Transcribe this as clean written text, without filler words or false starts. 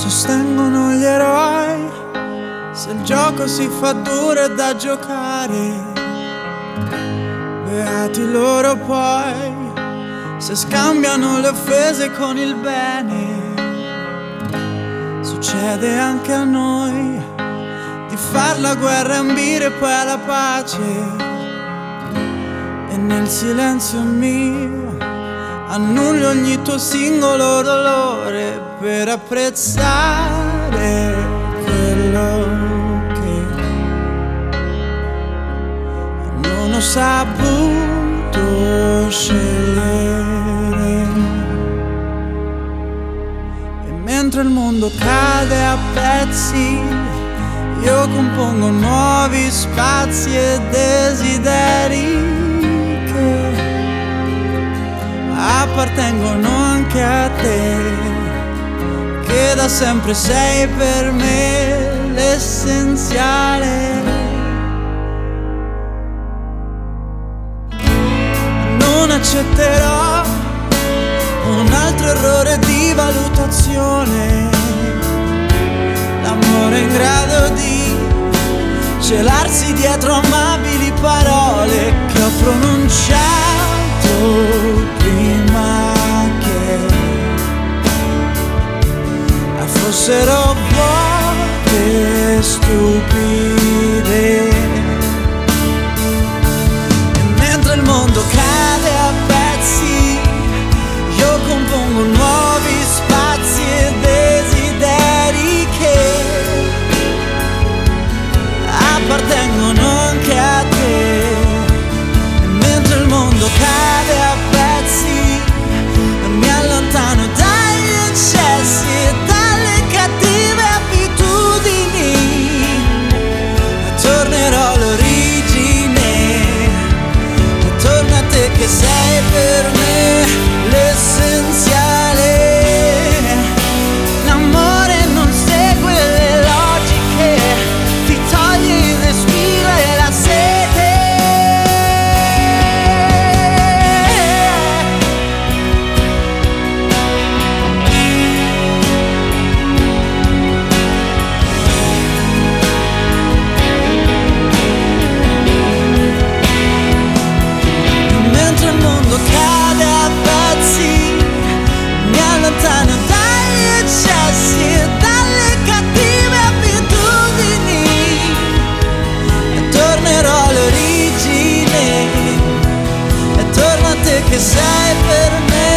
sostengono gli eroi. Se il gioco si fa duro è da giocare, beati loro poi. Se scambiano le offese con il bene, succede anche a noi di far la guerra e ambire poi alla pace. E nel silenzio mio annullo ogni tuo singolo dolore per apprezzare quello che non ho saputo scegliere. E mentre il mondo cade a pezzi, io compongo nuovi spazi e desideri appartengono anche a te, che da sempre sei per me l'essenziale. Non accetterò un altro errore di valutazione, l'amore in grado di celarsi dietro amabili parole che ho pronunciato prima che fossero vuote e stupide. E mentre il mondo cade a pezzi, io compongo nuovi spazi e desideri che appartengono anche a te. E mentre il mondo cade a pezzi, mi allontano dagli eccessi e dalle cattive abitudini, e tornerò all'origine, e torno a te che sei per me l'essenziale. L'amore non segue le logiche, ti toglie il respiro e la sete. Mentre il mondo cade a pezzi, mi allontano dagli eccessi e dalle cattive abitudini, e tornerò all'origine, e torno a te che sei per me